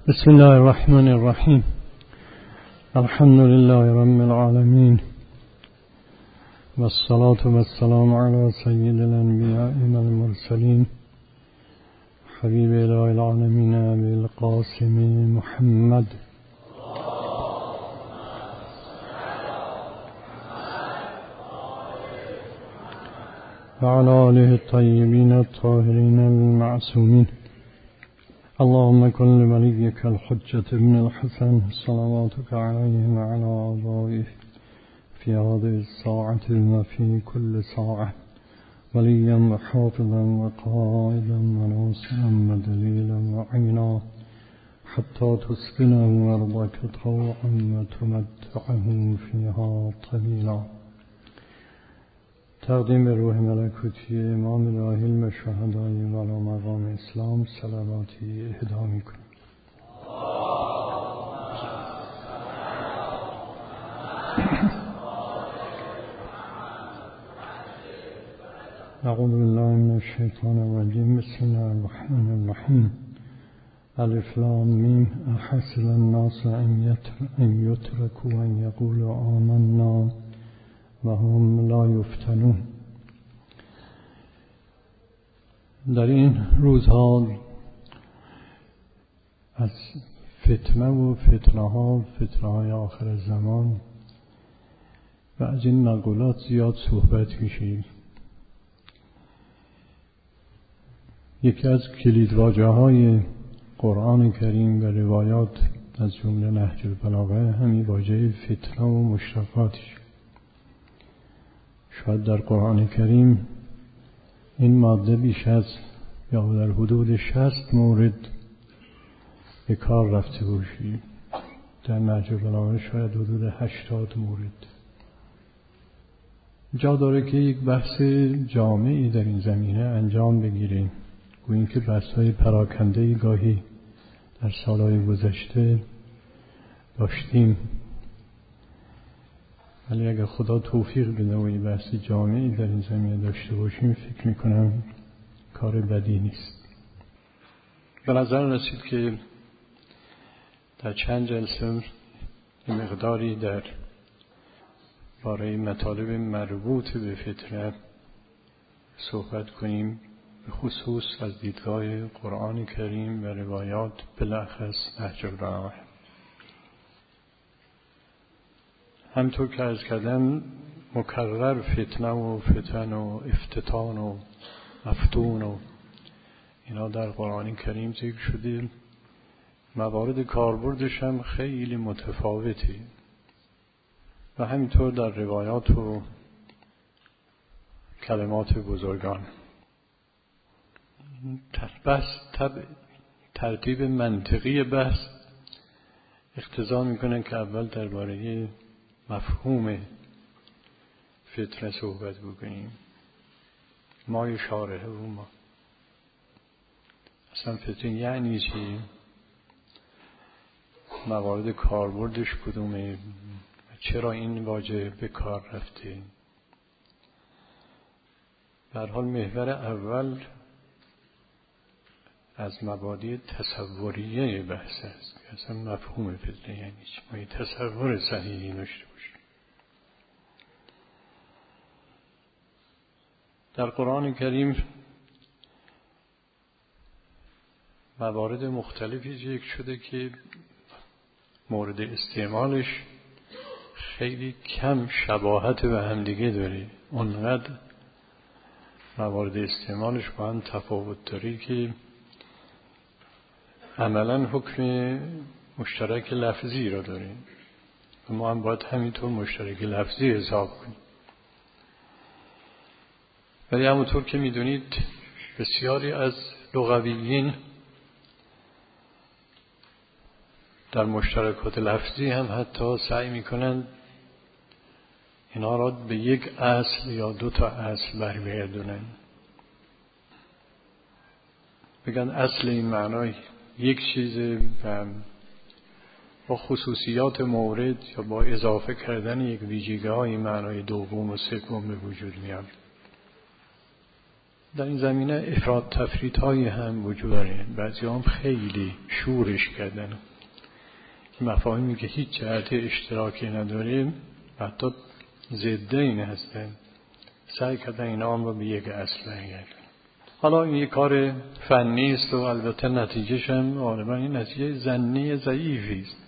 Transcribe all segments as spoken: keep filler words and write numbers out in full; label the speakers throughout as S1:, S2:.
S1: بسم الله الرحمن الرحیم. الحمد لله رب العالمین و الصلاة و السلام علی سید الانبیاء و المرسلین حبیب اله العالمین ابی القاسم محمد و علی آله الطیبین الطاهرین المعصومین. اللهم كن لوليك الحجة ابن الحسن صلواتك عليه وعلى آبائه في هذه الساعة وفي كل ساعة وليا وحافظا وقائدا وناصرا ودليلا وعينا حتى تسكنه أرضك طوعا وتمتعه فيها طويلا. تقدیم به روح ملکوتی امام الهی المشهدای والا مقام اسلام صلواتی اهدا میکنیم. اعوذ بالله من الشیطان الرجیم. بسم الله الرحمن الرحیم. الف لام میم. احسب الناس ان یترکوا ان یقولوا آمنا و هم لا یفتنون. در این روزها از فتنه و فتنه ها فتنه های آخر زمان و از این مقولات زیاد صحبت میشه. یکی از کلیدواژه های قرآن کریم و روایات از جمله نهج البلاغه همین واژه فتنه و مشتقاتش. شاید در قرآن کریم این ماده بیش از یا در حدود شصت مورد به کار رفته باشی. در نهج البلاغه شاید حدود هشتاد مورد. جا داره که یک بحث جامعی در این زمینه انجام بگیریم. گوییم که بحث‌های پراکنده‌ای گاهی در سالهای گذشته داشتیم، ولی اگر خدا توفیق بده و این بحث جامعی در این زمینه داشته باشیم فکر میکنم کار بدی نیست. به نظر رسید که در چند جلسه مقداری در باره مطالب مربوط به فتنه صحبت کنیم، به خصوص از دیدگاه قرآن کریم و روایات بالاخص نهج البلاغه. همطور که عرض کردم مکرر فتنه و فتن و افتتان و مفتون و اینا در قرآن کریم ذکر شده. موارد کاربردش هم خیلی متفاوتی و همینطور در روایات و کلمات بزرگان. بحث ترتیب منطقی بحث اقتضا میکنه که اول درباره مفهوم فتنه صحبت بکنیم. ما شارحه و ما اصلا فتنه یعنی چی؟ موارد کاربردش کدومه؟ چرا این واژه به کار رفته؟ به هر حال محور اول از مبادی تصوریه بحث است که اصلا مفهوم فتنه یعنی چی؟ ما یه تصور صحیحی داشته باشیم. در قرآن کریم موارد مختلفی ذکر شده که مورد استعمالش خیلی کم شباهت به همدیگه داره. اونقدر موارد استعمالش با هم تفاوت داره که عملاً حکم مشترک لفظی را داریم و ما هم باید همینطور مشترک لفظی حساب کنیم. ولی همونطور که میدونید بسیاری از لغویین در مشترکات لفظی هم حتی سعی میکنن اینا را به یک اصل یا دو تا اصل برگردونن. بگن اصل این معنای یک چیز و با خصوصیات مورد یا با اضافه کردن یک ویژگی های معنای دوم و سوم به وجود میاد. در این زمینه افراط تفریط هایی هم وجود داره. بعضی هم خیلی شورش کردن مفاهیمی که هیچ جهت اشتراکی نداره، حتی ضد این هستن، سعی کردن این آن رو به یک اصل برگردن. حالا این یک کار فنی است و البته نتیجهش هم غالبا این نتیجه ظنی ضعیفی است.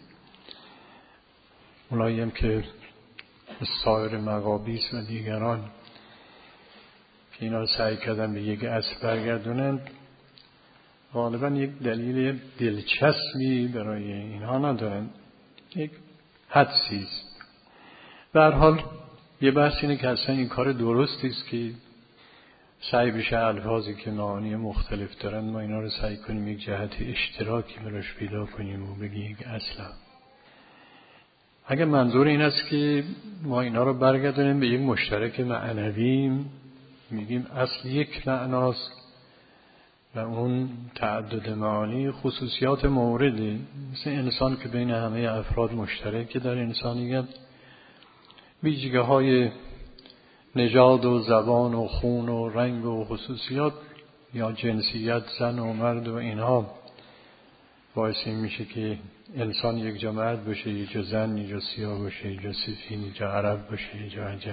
S1: اونایی هم که سایر مقابیس و دیگران که اینا رو سعی کردن به یک اصل برگردونن، غالبا یک دلیل دلچسبی برای اینها ندارن، یک حدسی است. به هر حال یه بحث اینه که اصلا این کار درستی است که سعی بشه الفاظی که معانی مختلف دارن ما اینا رو سعی کنیم یک جهت اشتراکی براش پیدا کنیم و بگیم یک اصلا. اگر منظور این است که ما اینا رو برگردونیم به یک مشترک معنوی، میگیم اصل یک معناست و اون تعدد معانی خصوصیات موردی، مثل انسان که بین همه افراد مشترک در انسانیت ویژگی های نژاد و زبان و خون و رنگ و خصوصیات یا جنسیت زن و مرد و اینها باعث این میشه که انسان یک جا مرد باشه، یک جا زن، یک جا سیاه باشه، یک جا سفید، یک جا عرب باشه، یک جا عجم.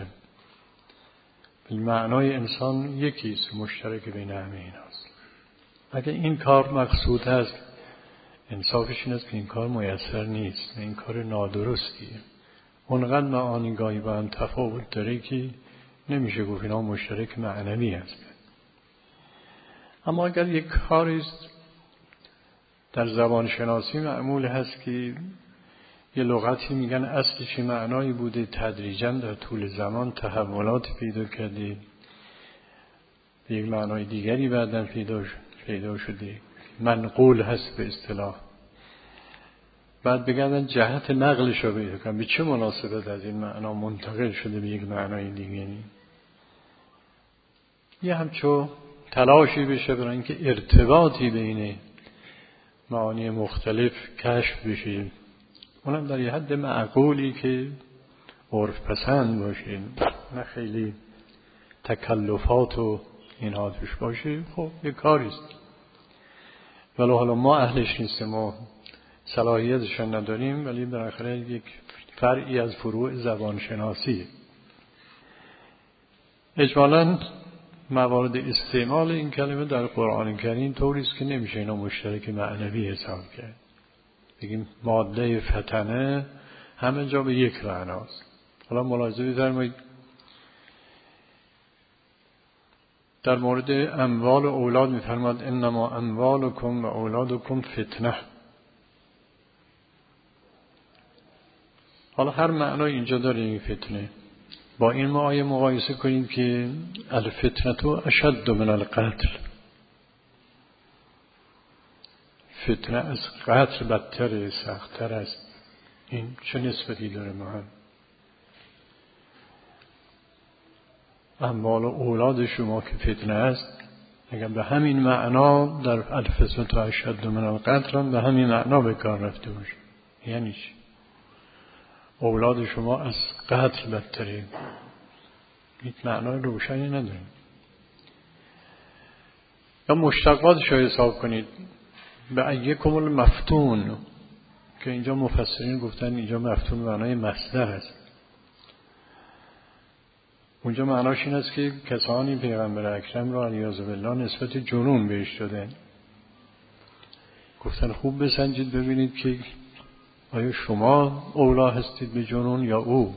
S1: معنای انسان یکیست، مشترک بین همه ایناست. اگر این کار مقصود هست، انصافش این است که این کار میسر نیست، این کار نادرستیه. اونقدر معانی گاهی با هم تفاوت داره که نمیشه گفت اینا مشترک معنوی هست. اما اگر یک کاری است در زبان شناسی معمول هست که یه لغتی میگن اصلش معنایی بوده، تدریجاً در طول زمان تحولات پیدا کرده، به یک معنای دیگری بعداً پیدا پیدا شده، منقول هست به اصطلاح. بعد بگردن جهت نقلش رو پیدا کنن، به چه مناسبت از این معنا منتقل شده به یک معنای دیگری. یه همچو تلاشی بشه برای اینکه ارتباطی بین معانی مختلف کشف بشه، اونم در یه حد معقولی که عرف پسند باشه، نه خیلی تکلفات و اینها توش باشه. خب یه کاریست، ولی حالا ما اهلش نیستیم، ما صلاحیتش نداریم، ولی بالاخره یک فرعی از فروع زبان شناسیه. اجمالاً موارد استعمال این کلمه در قرآن کریم طوری است که نمیشه اینا مشترک معنوی حساب کرد. بگیم ماده فتنه همه جا به یک معناست. حالا ملاحظه بفرمایید در مورد اموال و اولاد میفرماد انما اموالکم و اولادکم فتنه. حالا هر معنای اینجا داره این فتنه. با این ما آیه مقایسه کنید که الفتنه اشد من القتل، فتنه از قتل بدتر، سخت‌تر است. این چه نسبتی داره ما هم؟ اموال و اولاد شما که فتنه است، اگر به همین معنا در الفتنه اشد من القتل هم به همین معنا به کار رفته باشه، یعنی چی؟ اولاد شما از قتل بدتره، هیچ معنای روشنی نداره. یا مشتقاتش رو حساب کنید، به ایکم المفتون که اینجا مفسرین گفتن اینجا مفتون معنای مصدر است. اونجا معناش این است که کسانی پیغمبر اکرم را علیاذ بالله نسبت جنون بهش دادن. گفتن خوب بسنجید ببینید که آیا شما اولا هستید به جنون یا او.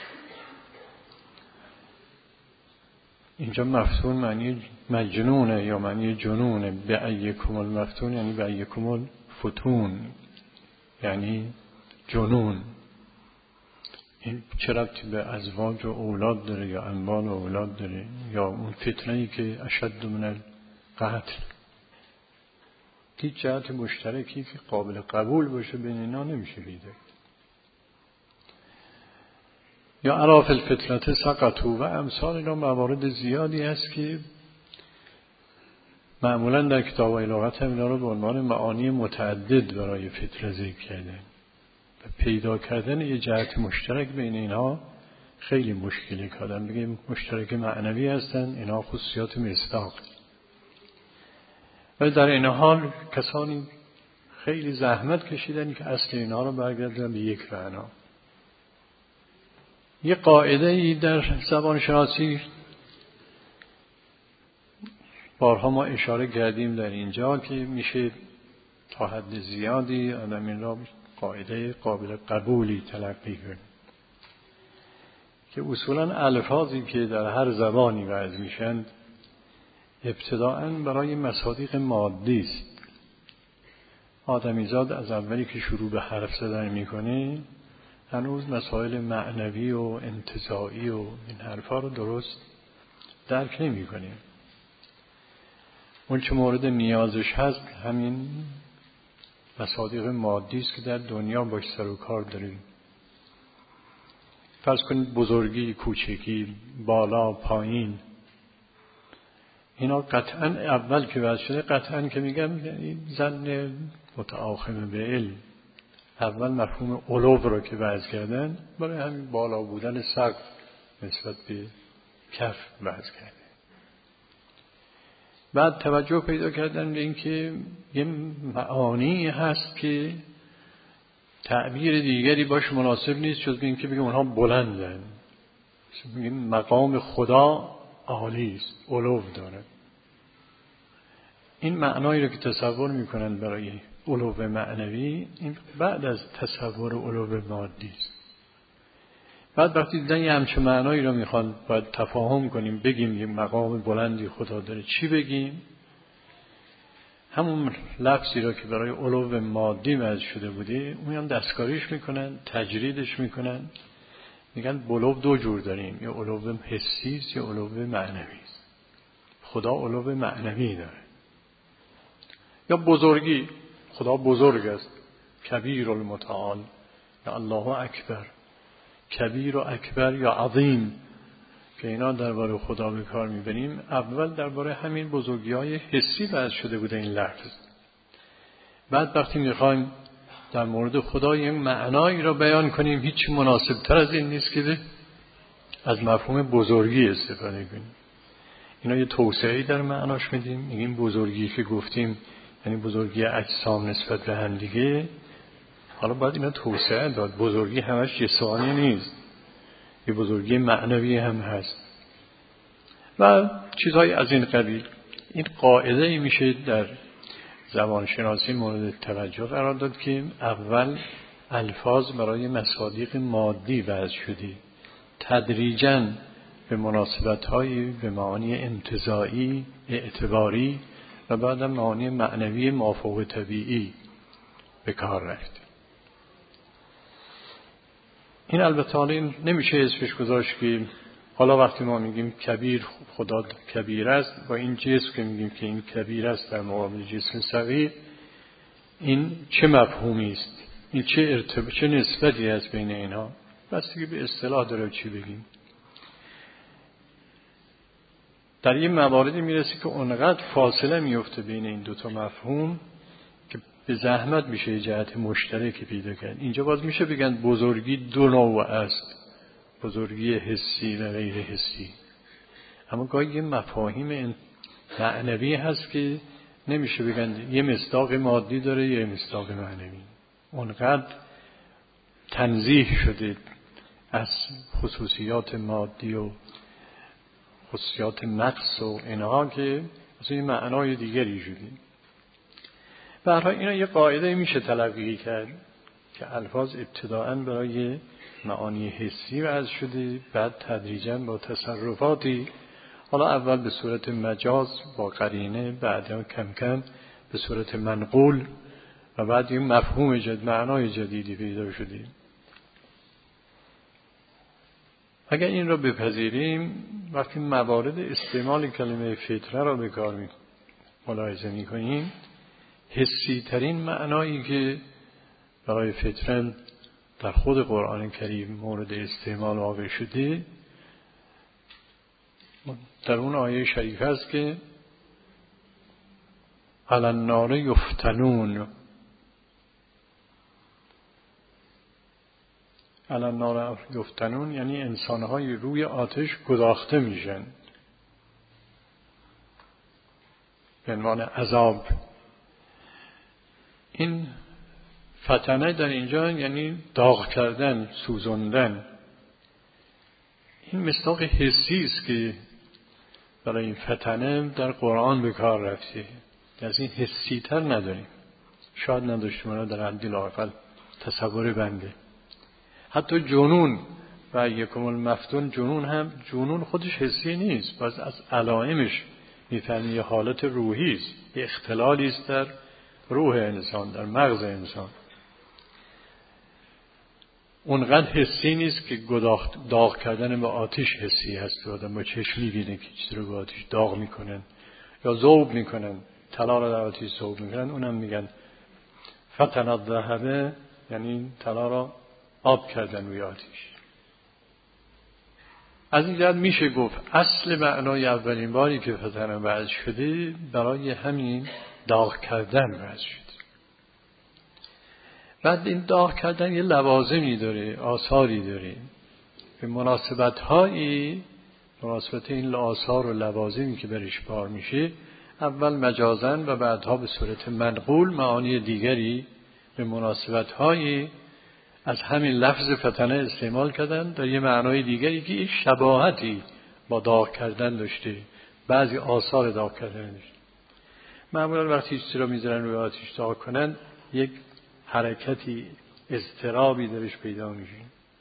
S1: اینجا مفتون معنی مجنونه یا معنی جنونه. به ایکم المفتون یعنی به ایکم الفتون، یعنی جنون. این چه ربطی به ازواج و اولاد داره یا اموال و اولاد داره یا اون فتنه‌ای که اشد من القتل؟ هیچ جهت مشترکی که قابل قبول باشه بین اینا نمیشه پیدا. یا علاف الفتنه سقطوا و امثال اینا موارد زیادی هست که معمولا در کتاب‌های لغت هم اینا رو به عنوان معانی متعدد برای فتنه ذکر کرده. پیدا کردن یه جهت مشترک بین اینها خیلی مشکلی. کردن بگیم مشترک معنوی هستن، اینها خصوصیات مصداق. ولی در این حال کسانی خیلی زحمت کشیدن که اصل اینها رو برگردن به یک معنا. یه قاعده ای در زبان شناسی بارها ما اشاره کردیم در اینجا که میشه تا حد زیادی آدم این را قاعده قابل قبولی تلقی کنه که اصولا الفاظی که در هر زبانی وضع میشن ابتداءً برای مصادیق مادی است. آدمیزاد از اولی که شروع به حرف زدن میکنه هنوز مسائل معنوی و انتزاعی و این حرفا رو درست درک نمیکنه. اون چه مورد نیازش هست همین مصادیق مادی است که در دنیا باش سر و کار داریم. فرض کنید بزرگی، کوچکی، بالا، پایین، اینا قطعا اول که وضع شده قطعا که میگم زن متعاقم به علم اول مفهوم علو رو که وضع کردن برای همین بالا بودن سقف نسبت به کف وضع کردن. بعد توجه پیدا کردن به این که یه معانی هست که تعبیر دیگری باش مناسب نیست جز به این که بگیم اونها بلندن. میگیم مقام خدا عالی است، علو داره. این معنایی رو که تصور میکنن برای علو معنوی این بعد از تصور علو مادی است. بعد وقتی دیدن یه همچه معنایی رو میخوان باید تفاهم کنیم بگیم یه مقام بلندی خدا داره، چی بگیم؟ همون لفظی رو که برای علو مادی وضع شده بوده اون هم دستکاریش میکنن، تجریدش میکنن، میگن علو دو جور داریم، یه علو حسی است یه علو معنوی است. خدا علو معنوی داره. یا بزرگی، خدا بزرگ است، کبیر المتعال، یا الله اکبر، کبیر و اکبر یا عظیم که اینا درباره خدا به کار میبریم. اول درباره همین بزرگی‌های حسی وضع شده بوده این لفظ. بعد وقتی میخوایم در مورد خدا یک معنایی را بیان کنیم هیچ مناسب تر از این نیست که از مفهوم بزرگی استفاده کنیم. اینا یه توسعه‌ای در معناش میدیم. میگیم بزرگی که گفتیم یعنی بزرگی اجسام نسبت به هم دیگه. حالا باید اینا توسعه داد. بزرگی همش جسمانی نیست، یه بزرگی معنوی هم هست و چیزهای از این قبیل. این قاعده ای میشه در زبان شناسی مورد توجه قرار داد که اول الفاظ برای مصادیق مادی وضع شده، تدریجاً به مناسبت‌های به معانی انتزاعی، اعتباری و بعدم معانی معنوی مافوق طبیعی به کار رفت. این البته این نمیشه اسمش گذاشت که حالا وقتی ما میگیم کبیر خدا کبیر است با این جسم که میگیم که این کبیر است در مقابل جسم صغیر، این چه مفهومی است؟ این چه ارتباط چه نسبتی است بین اینا؟ بستگی به اصطلاح داره چی بگیم. در این مواردی میرسی که اونقدر فاصله میفته بین این دوتا مفهوم که به زحمت میشه جهت مشترکی پیدا کرد. اینجا باز میشه بگن بزرگی دو نوع است، بزرگی حسی و غیر حسی. اما گاهی یه مفاهیم معنوی هست که نمیشه بگن یه مصداق مادی داره یه مصداق معنوی. اونقدر تنزیه شده از خصوصیات مادی و خصوصیات نقص و اینها که مثلا یه معنای دیگری شده. برای اینا یه قاعده میشه تلقی کرد که الفاظ ابتداءً برای معانی حسی وضع شده، بعد تدریجاً با تصرفاتی، حالا اول به صورت مجاز با قرینه، بعد کم کم به صورت منقول و بعد یه مفهوم جدید، معنای جدیدی پیدا شده. اگر این را بپذیریم وقتی موارد استعمال کلمه فطره را به کار ملاحظه می‌کنیم، حسی ترین معنایی که برای فطره در خود قرآن کریم مورد استعمال واقع شده در اون آیه شریف است که علی النار یفتنون، علی النار یفتنون یعنی انسان‌های روی آتش گداخته میشن. به عنوان عذاب. این فتنه در اینجا یعنی داغ کردن، سوزاندن. این مصداق حسی است که برای این فتنه در قرآن به کار رفته. از این حسی تر نداریم، شاید نداشتیم اونا در حدی لااقل تصور بنده. حتی جنون و یکم المفتون، جنون هم جنون خودش حسی نیست، باز از علائمش میفهمی یه حالت روحی است، یه اختلالی است در روح انسان، در مغز انسان. اونقدر حسی نیست که داغ کردن با آتش حسی هست. آدم با چشم می‌بینه که چیزی رو با آتش داغ میکنن یا ذوب میکنن، طلا رو در آتش ذوب میکنن، اونم میگن فتن الذهب، یعنی طلا رو آب کردن روی آتش. از این جهت میشه گفت اصل معنای اولین باری که فتنه وضع شده برای همین داغ کردن وضع شده. بعد این داغ کردن یه لوازمی داره، آثاری داره. به مناسبت هایی، مناسبت این آثار و لوازمی که برش بار میشه، اول مجازن و بعدها به صورت منقول معانی دیگری به مناسبت هایی از همین لفظ فتنه استعمال کردن در یه معنای دیگری که یک شباهتی با داغ کردن داشته، بعضی آثار داغ کردن داشته. معمولا وقتی چیزی رو میذارن روی آتش داغ کنن، یک حرکتی، اضطرابی درش پیدا میشه.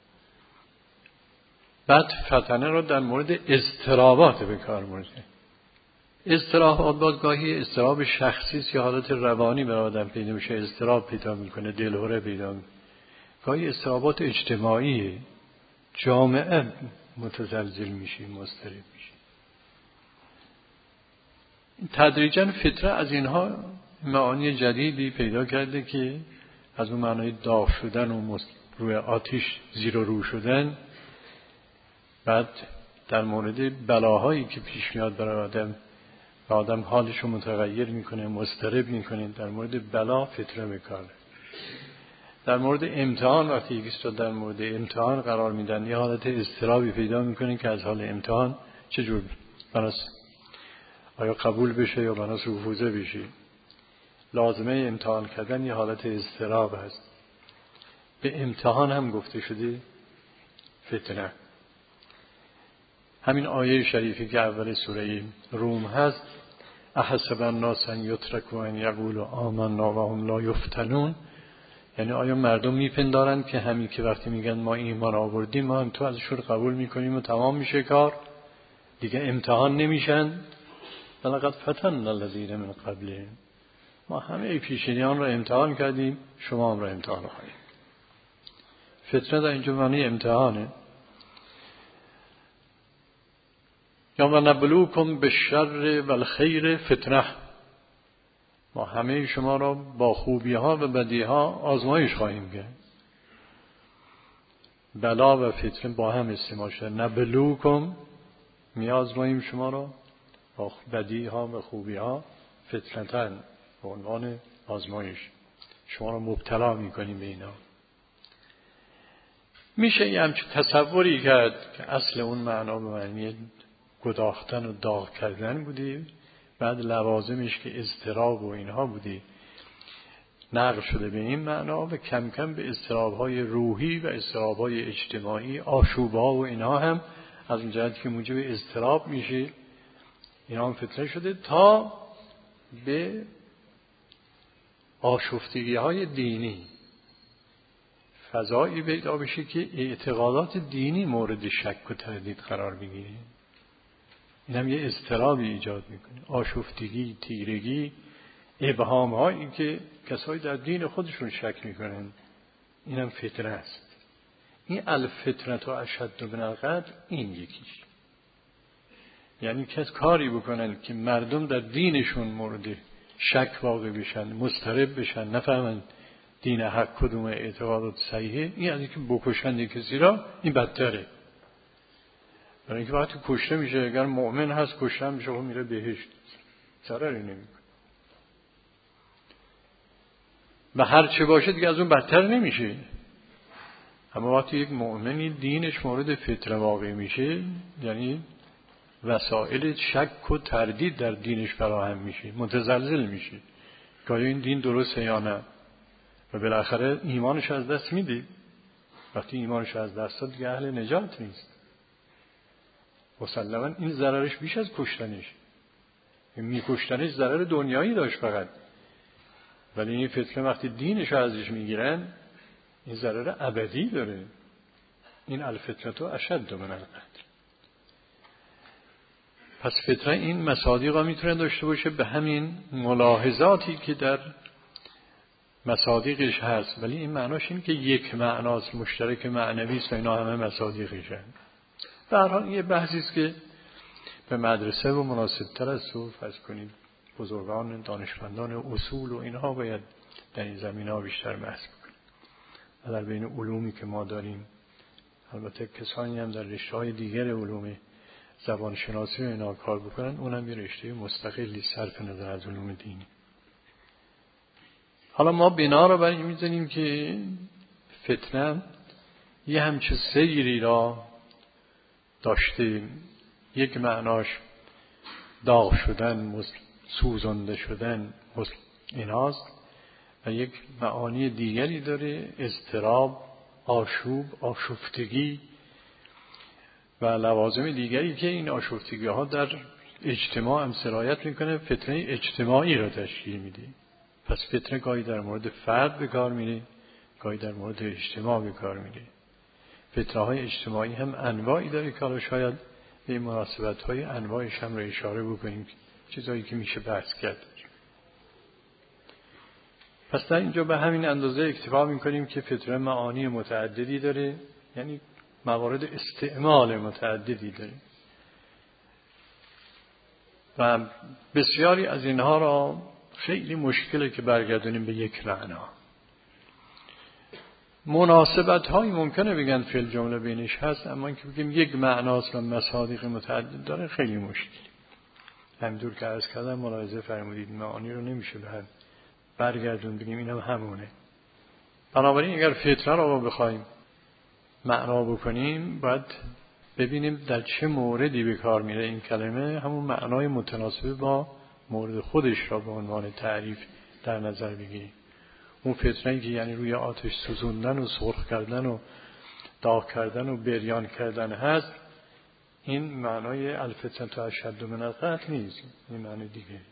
S1: بعد فتنه رو در مورد اضطرابات به کار برده. اضطرابات باز گاهی اضطراب شخصی است یا حالت روانی برای آدم پیدا میشه، اضطراب پیدا میکنه، دلهره پیدا میکنه. گاهی اضطرابات اجتماعی، جامعه متزلزل میشه، مضطرب میشه. تدریجاً فطره از اینها معانی جدیدی پیدا کرده که از اون معنای داغ شدن و روی آتش زیر و رو شدن، بعد در مورد بلاهایی که پیش میاد برای آدم و آدم حالش رو متغیر میکنه، مضطرب میکنه، در مورد بلا فطره بکاره. در مورد امتحان وقتی یکیست رو در مورد امتحان قرار میدن، یه حالت اضطرابی پیدا میکنه که از حال امتحان چجور بناس آیا قبول بشه یا بناس رفوزه بشه. لازمه امتحان کردن یه حالت اضطراب هست. به امتحان هم گفته شده فتنه. همین آیه شریفی که اول سوره روم هست، احسب الناس ان یترکوا ان یقولوا آمنا و هم لا یفتنون، یعنی آیا مردم میپندارن که همین که وقتی میگن ما ایمان آوردیم ما هم تو ازشون قبول میکنیم و تمام میشه کار، دیگه امتحان نمیشن؟ ولقد فتن الذین من قبلهم، ما همه پیشینیان رو امتحان کردیم، شما هم رو امتحان خواهید. فتنه در اینجا معنی امتحانه. یا و نبلوکم بالشر والخیر فتنه، ما همه شما را با خوبی ها و بدی ها آزمایش خواهیم کرد. بلا و فتنه با هم استعمال شده. نبلوکم، می آزماییم شما را با بدی ها و خوبی ها، فتنتن به عنوان آزمایش، شما را مبتلا می کنیم به اینا. میشه یه همچه تصوری کرد که اصل اون معنا به معنی گداختن و داغ کردن بودی، بعد لوازمش که اضطراب و اینها بودی نقل شده به این معنا و کم کم به اضطراب‌های روحی و اضطراب‌های اجتماعی، آشوب‌ها و اینها هم از این جهت که موجب اضطراب میشه اینا هم فتنه شده، تا به آشفتگی‌های دینی فضایی پیدا بشه که اعتقادات دینی مورد شک و تردید قرار بگیره. این هم یه اضطرابی ایجاد میکنه، آشفتگی، تیرگی، ابهام هایی که کسایی در دین خودشون شک میکنن، این هم فتنه است. این الفتنه تو اشد من القتل، این یکیش. یعنی کس کاری بکنن که مردم در دینشون مورد شک واقع بشن، مضطرب بشن، نفهمن دین حق کدوم، اعتقادات صحیحه، این از اینکه بکشن کسی را، این بدتره. برای اینکه وقتی کشته میشه، اگر مؤمن هست کشته میشه و میره بهشت، ضرری نمیکنه. و هر چه باشه دیگه از اون بدتر نمیشه. اما وقتی یک مؤمنی دینش مورد فتنه واقع میشه، یعنی وسایل شک و تردید در دینش فراهم میشه، متزلزل میشه که آیا این دین درسته یا نه، و بالاخره ایمانش از دست میده. وقتی ایمانش از دست داد دیگه اهل نجات نیست. مسلما این ضررش بیش از کشتنش، این میکشتنش ضرر دنیایی داشت فقط، ولی این فتنه وقتی دینش ازش میگیرن این ضرر ابدی داره. این الفتنه اشد من القتل. پس فتنه این مصادیق ها میتونه داشته باشه به همین ملاحظاتی که در مصادیقش هست، ولی این معناش این که یک معناست مشترک معنوی است و اینا همه مصادیقش هست. در هر حال یه بحثی است که به مدرسه و مناسبتر است و فرض کنید بزرگان دانشمندان اصول و اینها باید در این زمینه ها بیشتر بحث کنیم. و در بین علومی که ما داریم البته کسانی هم در رشته‌های دیگر علوم زبان شناسی و اینا کار بکنن، اونم یه رشته مستقلی صرف نظر از علوم دینی. حالا ما بنا رو بر این می‌ذاریم که فتنه یه همچه سیری را داشته، یک معناش داغ شدن، سوزانده شدن ایناست، و یک معانی دیگری داره، اضطراب، آشوب، آشفتگی و لوازم دیگری که این آشفتگی ها در اجتماع هم سرایت میکنه، فتنه اجتماعی را تشکیل میده. پس فتنه گاهی در مورد فرد به کار میره، گاهی در مورد اجتماع به کار میره. فتنه های اجتماعی هم انواعی داره که حالا شاید به مناسبت های انواعش هم را اشاره بکنیم، چیزایی که میشه بحث کرد. پس در اینجا به همین اندازه اکتفا میکنیم که فتنه معانی متعددی داره، یعنی موارد استعمال متعددی داره و بسیاری از اینها را خیلی مشکله که برگردونیم به یک معنا. مناسبت هایی ممکنه بگن فی الجمله بینش هست، اما اینکه بگیم یک معناست و مصادیق متعدد داره خیلی مشکلی. همینطور که عرض کردم ملاحظه فرمودید معانی رو نمیشه به هم برگردون بگیم اینم هم همونه. بنابراین اگر فتنه رو بخوایم معنا بکنیم باید ببینیم در چه موردی به کار میره این کلمه، همون معنای متناسب با مورد خودش را به عنوان تعریف در نظر بگیریم. اون فتنه‌ای که یعنی روی آتش سوزوندن و سرخ کردن و داغ کردن و بریان کردن هست، این معنای الفتنه اشد من القتل نیست، این معنی دیگه.